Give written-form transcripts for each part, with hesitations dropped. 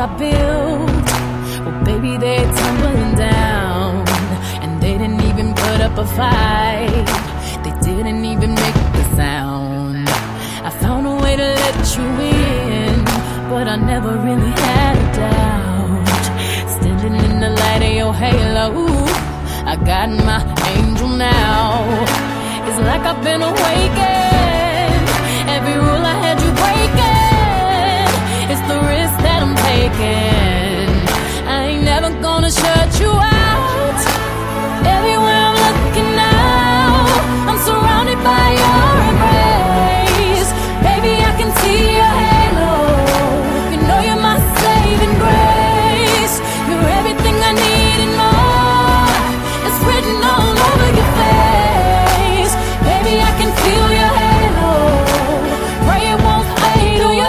I built, well baby, they're tumbling down. And they didn't even put up a fight, they didn't even make the sound. I found a way to let you in, but I never really had a doubt. Standing in the light of your halo, I got my angel now. It's like I've been awakened. Every rule I had you breaking, it's the risk that I'm taking. I ain't never gonna shut you out. Everywhere I'm looking now, I'm surrounded by your embrace. Baby, I can see your halo. You know you're my saving grace. You're everything I need and more. It's written all over your face. Baby, I can feel your halo. Pray it won't fade away.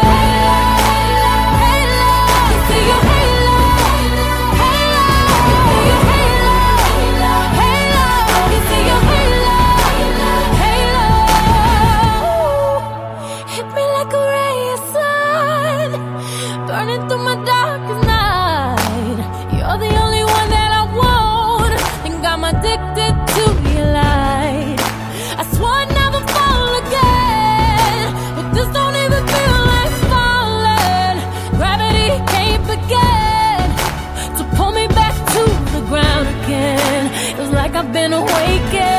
See your halo, halo, your halo, halo. You see your halo, halo. Hit me like a ray of sun, burning through my darkest night. You're the only one that I want. Think I'm addicted to your light. I swore I'd never fall again, but this don't even feel like falling. Gravity can't begin to pull me back to the ground again. It's like I've been awakened.